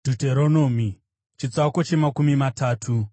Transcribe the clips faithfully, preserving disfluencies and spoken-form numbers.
Deuteronomy chitsauko chemakumi matatu.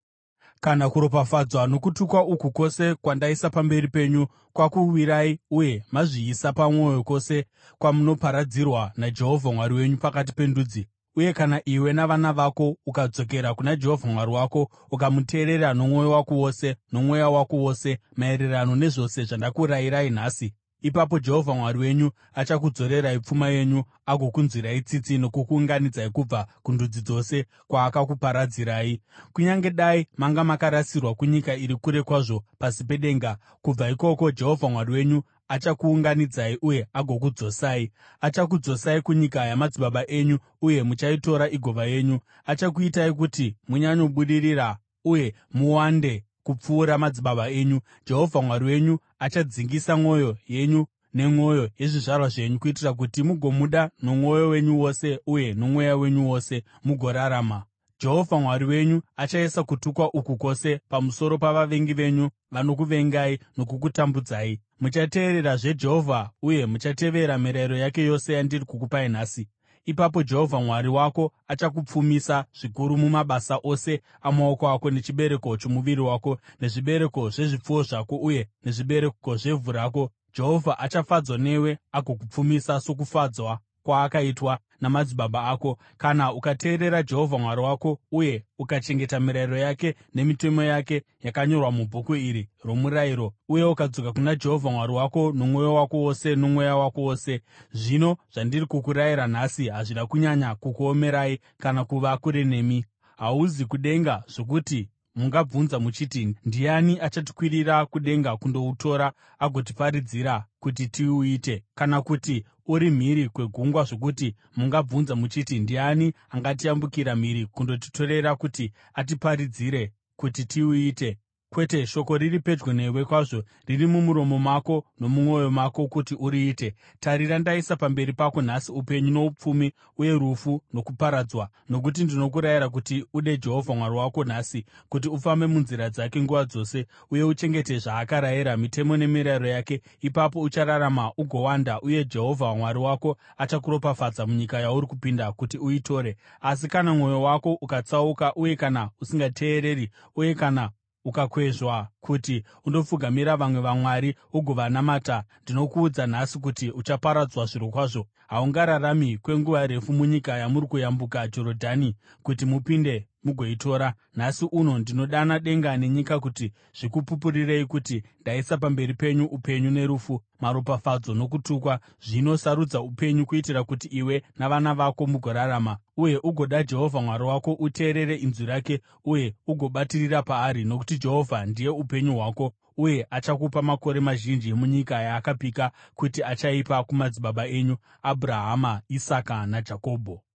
Kana kuropafadzwa nokutukwa uku kwose kwandaisa pamberi penyu kwakuwirai uye mazviisa pamwoyo kwose kwamunoparadzirwa naJehovha Mwari wenyu pakati pendudzi, uye kana iwe navana vako ukadzokera kuna Jehovha Mwari wako ukamuteerera nomwoyo wako wose nomweya wako wose maererano nezvose zvandakurayirai nhasi, ipapo Jehovha Mwari wenyu achakudzorerai pfuma yenyu agokunzwirai tsitsi nokukuunganidzai kubva kundudzi dzose kwaakakuparadzirai. Kunyange dai manga makarasirwa kunyika iri kure kwazvo pasi pedenga, kubva ikoko Jehovha Mwari wenyu achakuunganidzai uye agokudzosai. Achakudzosai kunyika yamadzibaba enyu, uye muchaitora igova yenyu. Achakuitai kuti munyanyobudirira uye muwande kupfuura madzibaba enyu. Jehovha Mwari wenyu achadzingisa mwoyo yenyu nemwoyo yezvizvarwa zvenyu, kuitira kuti mugomuda nomwoyo wenyu wose uye nomweya wenyu wose, mugorarama. Jehovha Mwari wenyu achaisa kutukwa uku kwose pamusoro pavavengi venyu vanokuvengai nokukutambudzai. Muchateererazve Jehovha uye muchatevera mirayiro yake yose yandiri kukupai nhasi. Ipapo Jehovha Mwari wako achakupfumisa zvikuru mumabasa ose amaoko ako, nechibereko chomuviri wako, nezvibereko zvezvipfuwo zvako uye nezvibereko zvevhu rako. Jehovha achafadzwa newe agokupfumisa sokufadzwa kwaakaitwa namadzibaba ako, kana ukateerera Jehovha Mwari wako uye ukachengeta mirayiro yake nemitemo yake yakanyorwa mubhuku iri romurayiro, uye ukadzoka kuna Jehovha Mwari wako nomwoyo wako wose nomweya wako wose. Zvino zvandiri kukurayira nhasi hazvina kunyanya kukuomerai kana kuva kure nemi. Hauzi kudenga zvokuti mungabvunza muchiti, “Ndiani achatikwirira kudenga kundoutora agotiparidzira kuti tiuite?” Kana kuti uri mhiri kwegungwa zvokuti mungabvunza muchiti, “Ndiani angatiyambukira mhiri kundotitorera kuti atiparidzire kuti tiuite?” Kwete, shoko riri pedyo newe kwazvo, riri mumuromo mako nomumwoyo mako kuti uriite. Tarira, ndaisa pamberi pako nhasi upenyu noupfumi, uye rufu nokuparadzwa. Nokuti ndinokurayira kuti ude Jehovha Mwari wako nhasi, kuti ufambe munzira dzake nguva dzose, uye uchengete zvaakarayira, mitemo nemirayiro yake. Ipapo uchararama ugowanda, uye Jehovha Mwari wako achakuropafadza munyika yauri kupinda kuti uitore. Asi kana mwoyo wako ukatsauka, uye kana usingateereri, uye kana ukakwezvwa kuti undopfugamira vamwe vamwari ugovanamata, ndinokuudza nhasi kuti uchaparadzwa zvirokwazvo. Haungararami kwenguva refu munyika yamuri kuyambuka Jorodhani kuti mupinde mugoitora. Nhasi uno ndinodana denga nenyika kuti zvikupupurirei kuti ndaisa pamberi penyu upenyu nerufu, maropafadzo nokutukwa. Zvino sarudza upenyu, kuitira kuti iwe navana vako mugorarama, uye ugoda Jehovha Mwari wako, uteerere inzwi rake uye ugobatirira paari, nokuti Jehovha ndiye upenyu hwako, uye achakupa makore mazhinji munyika yaakapika kuti achaipa kumadzibaba enyu Abhurahama, Isaka naJakobho.